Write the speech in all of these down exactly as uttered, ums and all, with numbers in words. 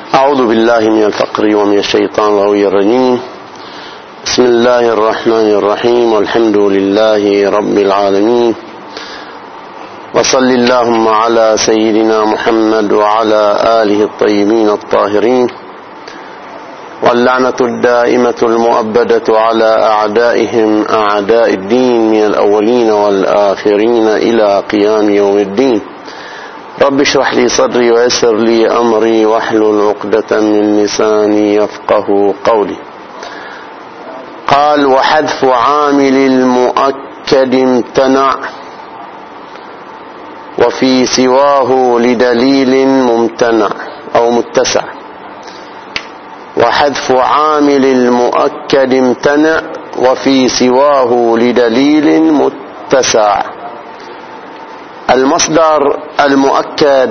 أعوذ بالله من الفقر ومن الشيطان الغوي الرجيم. بسم الله الرحمن الرحيم، والحمد لله رب العالمين، وصل اللهم على سيدنا محمد وعلى آله الطيبين الطاهرين، واللعنة الدائمة المؤبدة على أعدائهم أعداء الدين من الأولين والآخرين إلى قيام يوم الدين. رب اشرح لي صدري ويسر لي أمري واحلل عقدة من لساني يفقه قولي. قال: وحذف عامل المؤكد امتنع، وفي سواه لدليل ممتنع أو متسع. وحذف عامل المؤكد امتنع، وفي سواه لدليل متسع. المصدر المؤكد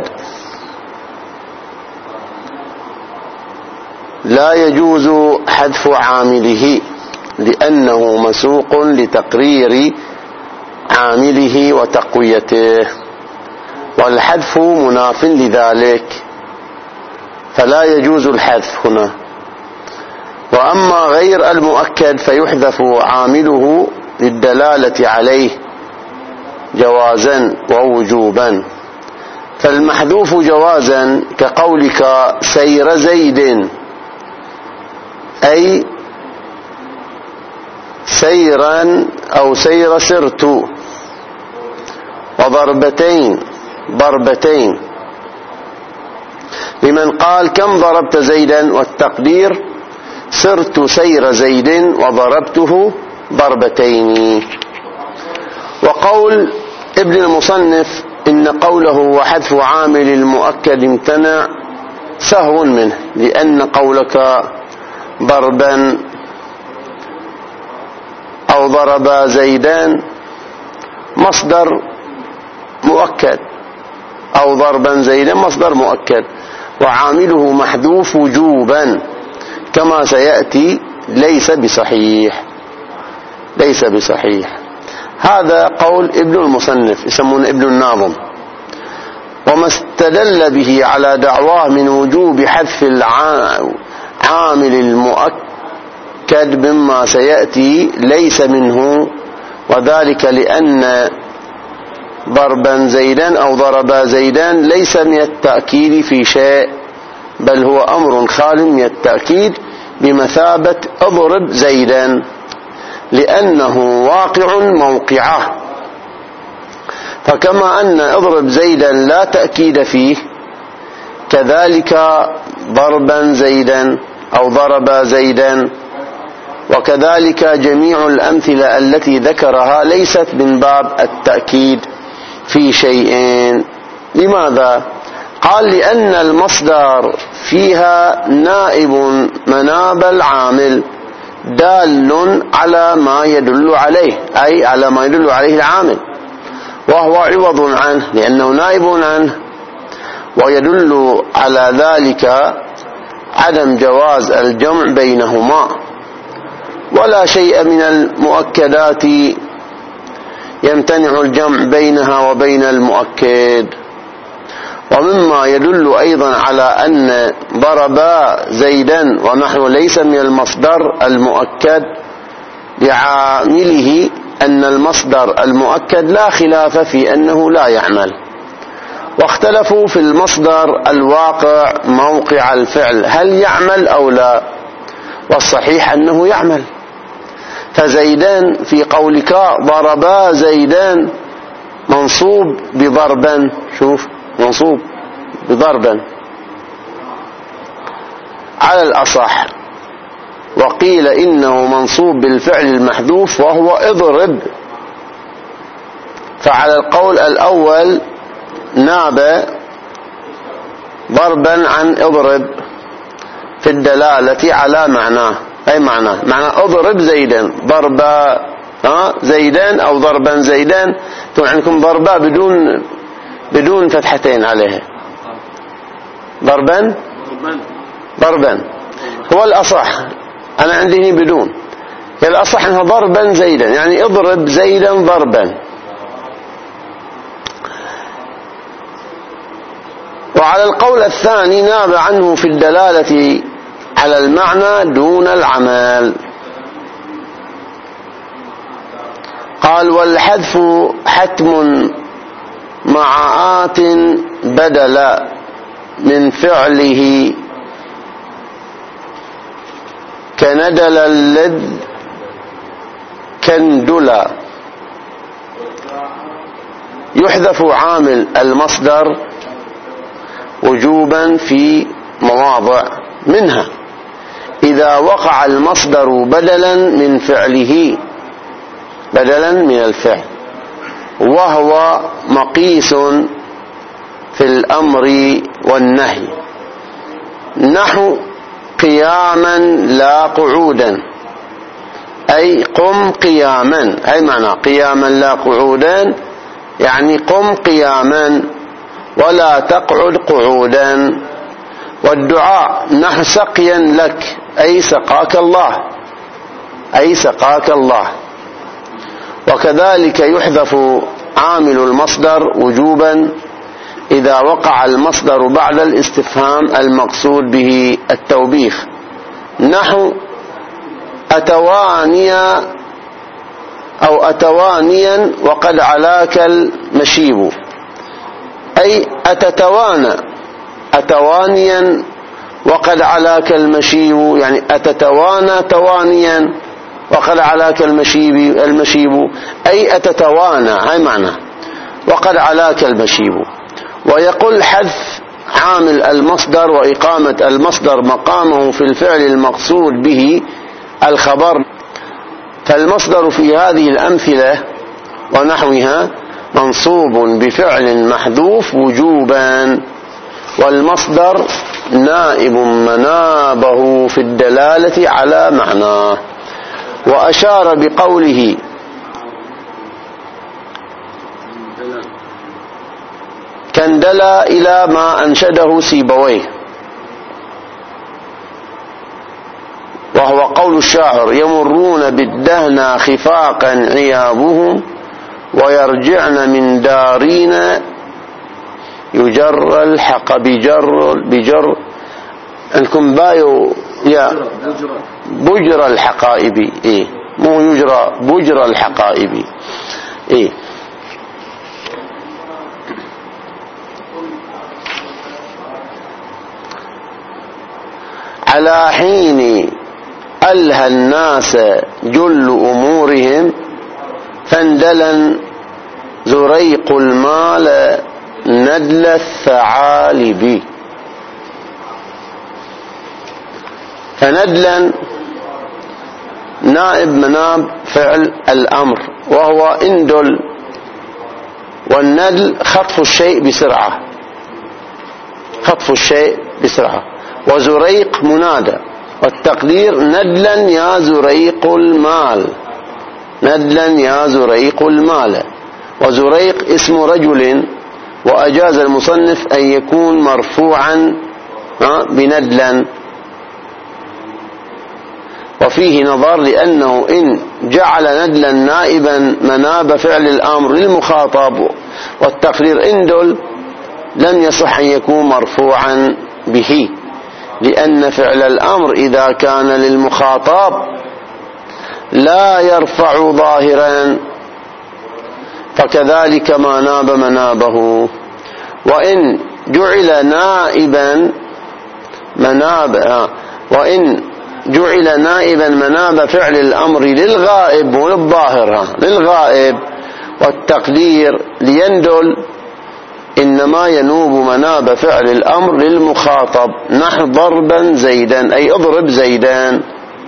لا يجوز حذف عامله، لأنه مسوق لتقرير عامله وتقويته، والحذف مناف لذلك، فلا يجوز الحذف هنا. وأما غير المؤكد فيحذف عامله للدلالة عليه جوازا ووجوبا. فالمحذوف جوازا كقولك سير زيد، أي سيرا أو سير سرت، وضربتين ضربتين، لمن قال كم ضربت زيدا، والتقدير سرت سير زيد وضربته ضربتين. وقول ابن المصنف إن قوله وحذف عامل المؤكد امتنع سهو منه، لأن قولك ضربا أو ضرب زيدان مصدر مؤكد، أو ضربا زيدا مصدر مؤكد، وعامله محذوف وجوبا كما سيأتي. ليس بصحيح ليس بصحيح هذا قول ابن المصنف، يسمونه ابن الناظم. وما استدل به على دعواه من وجوب حذف العامل المؤكد مما سيأتي ليس منه، وذلك لأن ضربا زيدا أو ضربا زيدان ليس من التأكيد في شيء، بل هو أمر خال من التأكيد بمثابة اضرب زيدا، لأنه واقع موقعه. فكما أن اضرب زيدا لا تأكيد فيه، كذلك ضربا زيدا أو ضرب زيدا، وكذلك جميع الأمثلة التي ذكرها ليست من باب التأكيد في شيئين. لماذا؟ قال: لأن المصدر فيها نائب مناب العامل دال على ما يدل عليه، أي على ما يدل عليه العامل، وهو عوض عنه لأنه نائب عنه. ويدل على ذلك عدم جواز الجمع بينهما، ولا شيء من المؤكدات يمتنع الجمع بينها وبين المؤكد. ومما يدل أيضا على أن ضربا زيدا ونحو ليس من المصدر المؤكد لعامله أن المصدر المؤكد لا خلاف في أنه لا يعمل. واختلفوا في المصدر الواقع موقع الفعل، هل يعمل أو لا؟ والصحيح أنه يعمل. فزيدان في قولك ضربا زيدان منصوب بضربا، شوف منصوب بضربا على الأصح، وقيل إنه منصوب بالفعل المحذوف وهو اضرب. فعلى القول الأول ناب ضربا عن اضرب في الدلالة على معناه، أي معناه معنى اضرب زيدا ضربا زيدان أو ضربا زيدان. تكون عندكم ضربا بدون بدون فتحتين عليها، ضربا ضربا هو الأصح. أنا عندي بدون، الأصح أنها ضربا زيدا، يعني اضرب زيدا ضربا. وعلى القول الثاني ناب عنه في الدلالة على المعنى دون العمل. قال والحذف حتم مع آت بدل من فعله كندل اللذ كندلا. يحذف عامل المصدر وجوبا في مواضع منها إذا وقع المصدر بدلا من فعله، بدلا من الفعل، وهو مقيس في الأمر والنهي، نحو قياما لا قعودا، أي قم قياما، أي معنى قياما لا قعودا يعني قم قياما ولا تقعد قعودا. والدعاء نحو سقيا لك، أي سقاك الله، أي سقاك الله. وكذلك يحذف عامل المصدر وجوبا إذا وقع المصدر بعد الاستفهام المقصود به التوبيخ، نحو أتوانيا أو أتوانيا وقد علاك المشيب، أي أتتوانى، أتوانيا وقد علاك المشيب يعني أتتوانى توانيا وقد علاك المشيب المشيب أي أتتوانى، هاي معنى وقد علاك المشيب. ويقول حذف عامل المصدر وإقامة المصدر مقامه في الفعل المقصود به الخبر، فالمصدر في هذه الأمثلة ونحوها منصوب بفعل محذوف وجوبا، والمصدر نائب منابه في الدلالة على معناه. وأشار بقوله كندلا إلى ما أنشده سيبويه، وهو قول الشاعر يمرون بالدهنا خفاقا عيابهم ويرجعن من دارين يجر الحق بجر بجر انكم بايو يا بجر الحقائب، إيه مو يجرى بجر الحقائب، إيه على حين ألهى الناس جل أمورهم فاندلا زريق المال ندل الثعالب. فندلا نائب مناب فعل الأمر وهو اندل، والندل خطف الشيء بسرعة، خطف الشيء بسرعة. وزريق منادى، والتقدير ندلا يا زريق المال، ندلا يا زريق المال. وزريق اسم رجل، وأجاز المصنف أن يكون مرفوعا بندلا، وفيه نظر لأنه إن جعل ندلا نائبا مناب فعل الأمر للمخاطب والتقدير اندل لم يصح أن يكون مرفوعا به، لأن فعل الأمر إذا كان للمخاطب لا يرفع ظاهرا، فكذلك ما ناب منابه. وإن جعل نائبا مناب وإن جعل نائبا مناب فعل الأمر للغائب وللظاهر للغائب والتقدير ليندل إنما ينوب مناب فعل الأمر للمخاطب، نحو ضربا زيدا أي اضرب زيدا،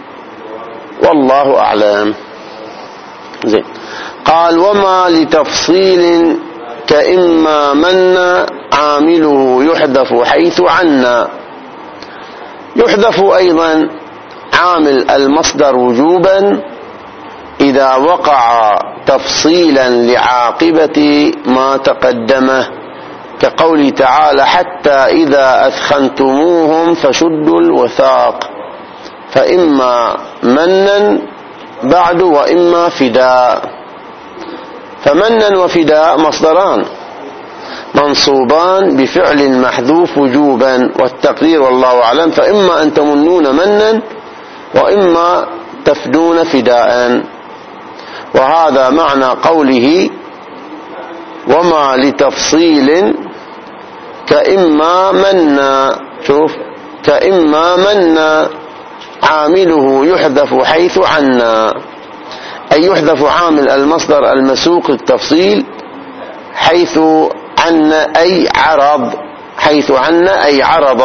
والله أعلم. زين. قال وما لتفصيل كإما من عامله يحذف حيث عنا. يحذف أيضا عامل المصدر وجوبا إذا وقع تفصيلا لعاقبة ما تقدمه، كقوله تعالى حتى إذا أثخنتموهم فشدوا الوثاق، فإما منا بعد وإما فداء. فمنا وفداء مصدران، منصوبان بفعل محذوف وجوبا، والتقدير والله أعلم فإما أن تمنون منا وإما تفدون فداء. وهذا معنى قوله وما لتفصيل كإما منا. شوف، كإما منا عامله يحذف حيث عنا، أي يحذف عامل المصدر المسوق للتفصيل حيث عنا أي عرض، حيث عنا أي عرض.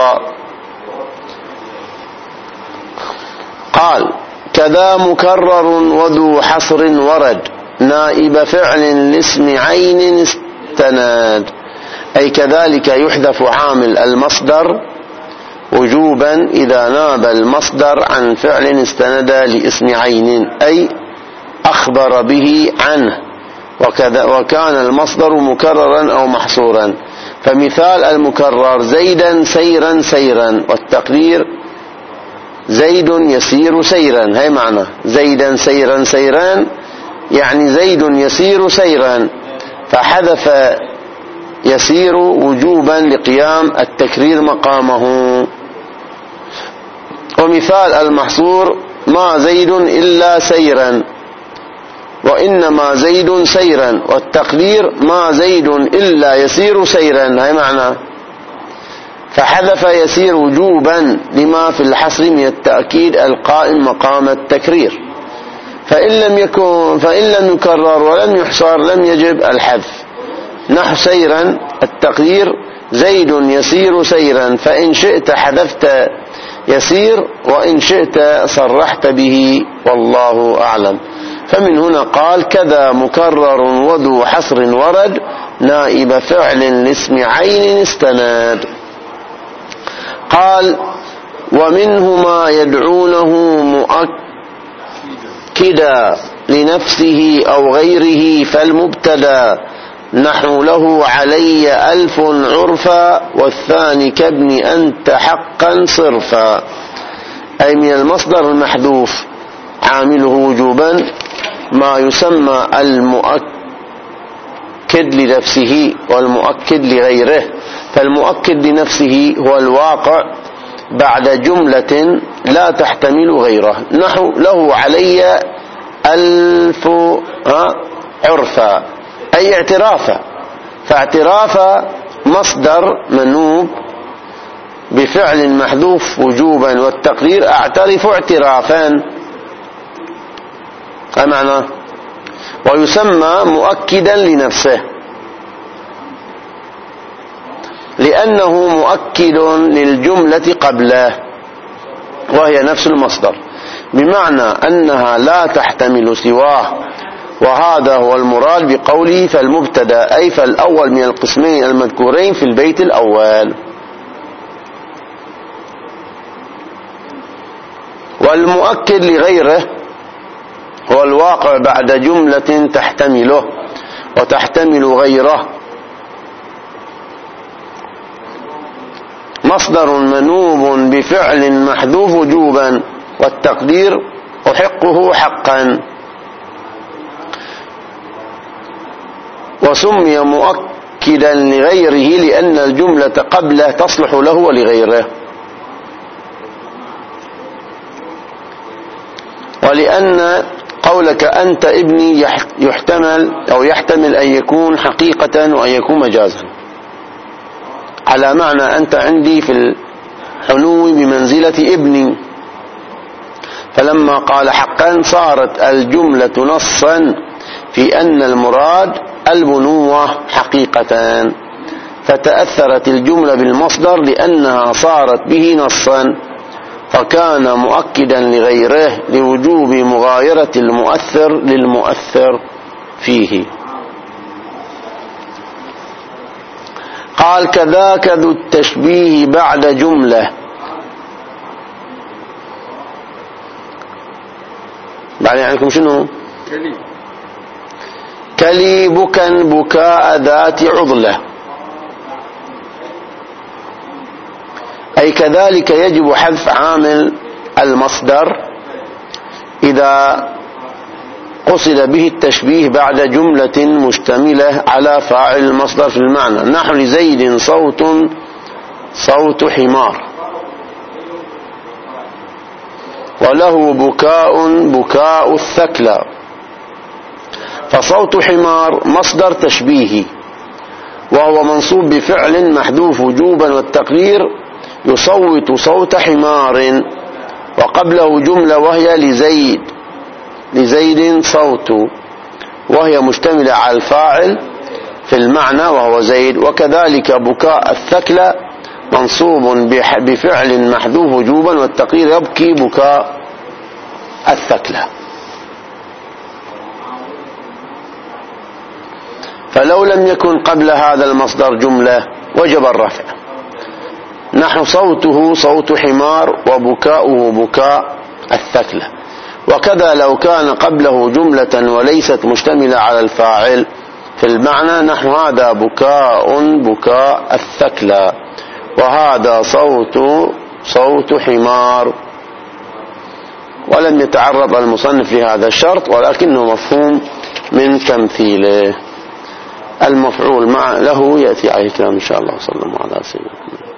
قال كذا مكرر وذو حصر ورد نائب فعل لاسم عين استناد، أي كذلك يحذف عامل المصدر وجوبا إذا ناب المصدر عن فعل استند لاسم عين أي أخبر به عنه، وكذا وكان المصدر مكررا أو محصورا. فمثال المكرر زيدا سيرا سيرا، والتقدير زيد يسير سيرا، هي معنى زيدا سيرا سيران يعني زيد يسير سيرا، فحذف يسير وجوبا لقيام التكرير مقامه. ومثال المحصور ما زيد إلا سيرا، وإنما زيد سيرا، والتقدير ما زيد إلا يسير سيرا، هي معنى فحذف يسير وجوبا لما في الحصر من التأكيد القائم مقام التكرير. فإن لم يكن فإن لم يكرر ولم يحصر لم يجب الحذف. نحو سيرا التقدير زيد يسير سيرا، فإن شئت حذفت يسير وإن شئت صرحت به والله أعلم. فمن هنا قال كذا مكرر وذو حصر ورد نائب فعل لاسم عين استناد. قال ومنه ما يدعونه مؤكدا لنفسه أو غيره فالمبتدا نحو له علي ألف عرفا والثاني كابن أنت حقا صرفا، أي من المصدر المحذوف عامله وجوبا ما يسمى المؤكد لنفسه والمؤكد لغيره. فالمؤكد لنفسه هو الواقع بعد جملة لا تحتمل غيره، نحو له علي ألف عرفا أي اعترافا، فاعترافا مصدر منوب بفعل محذوف وجوبا، والتقدير أعترف اعترافا معنى، ويسمى مؤكدا لنفسه لأنه مؤكد للجملة قبله وهي نفس المصدر، بمعنى أنها لا تحتمل سواه. وهذا هو المراد بقوله فالمبتدا، أي فالأول من القسمين المذكورين في البيت الأول. والمؤكد لغيره هو الواقع بعد جملة تحتمله وتحتمل غيره، مصدر منوب بفعل محذوف وجوبا، والتقدير أحقه حقا. وسمي مؤكدا لغيره لأن الجملة قبله تصلح له ولغيره، ولأن قولك أنت ابني يحتمل أو يحتمل أن يكون حقيقة وأن يكون مجازا، على معنى أنت عندي في الحنو بمنزلة ابني، فلما قال حقا صارت الجملة نصا في أن المراد البنوة حقيقة، فتأثرت الجملة بالمصدر لأنها صارت به نصا، فكان مؤكدا لغيره لوجوب مغايرة المؤثر للمؤثر فيه. قال كذاك ذو التشبيه بعد جملة، بعد يعني شنو؟ كلي كلي بكا بكاء ذات عضلة، أي كذلك يجب حذف عامل المصدر إذا قصد به التشبيه بعد جملة مشتملة على فاعل المصدر في المعنى، نحو لزيد صوت صوت حمار، وله بكاء بكاء الثكلى. فصوت حمار مصدر تشبيهي، وهو منصوب بفعل محذوف وجوبا والتقدير يصوت صوت حمار، وقبله جملة وهي لزيد لزيد صوت، وهي مشتملة على الفاعل في المعنى وهو زيد. وكذلك بكاء الثكلى منصوب بفعل محذوف وجوبا والتقدير يبكي بكاء الثكلى. فلو لم يكن قبل هذا المصدر جملة وجب الرفع، نحو صوته صوت حمار وبكاؤه بكاء الثكلى. وكذا لو كان قبله جملة وليست مشتملة على الفاعل في المعنى، نحو هذا بكاء بكاء الثكلى، وهذا صوت صوت حمار. ولم يتعرض المصنف لهذا الشرط، ولكنه مفهوم من تمثيله. المفعول مع له يأتي عليه الكلام إن شاء الله. صلى الله عليه وسلم.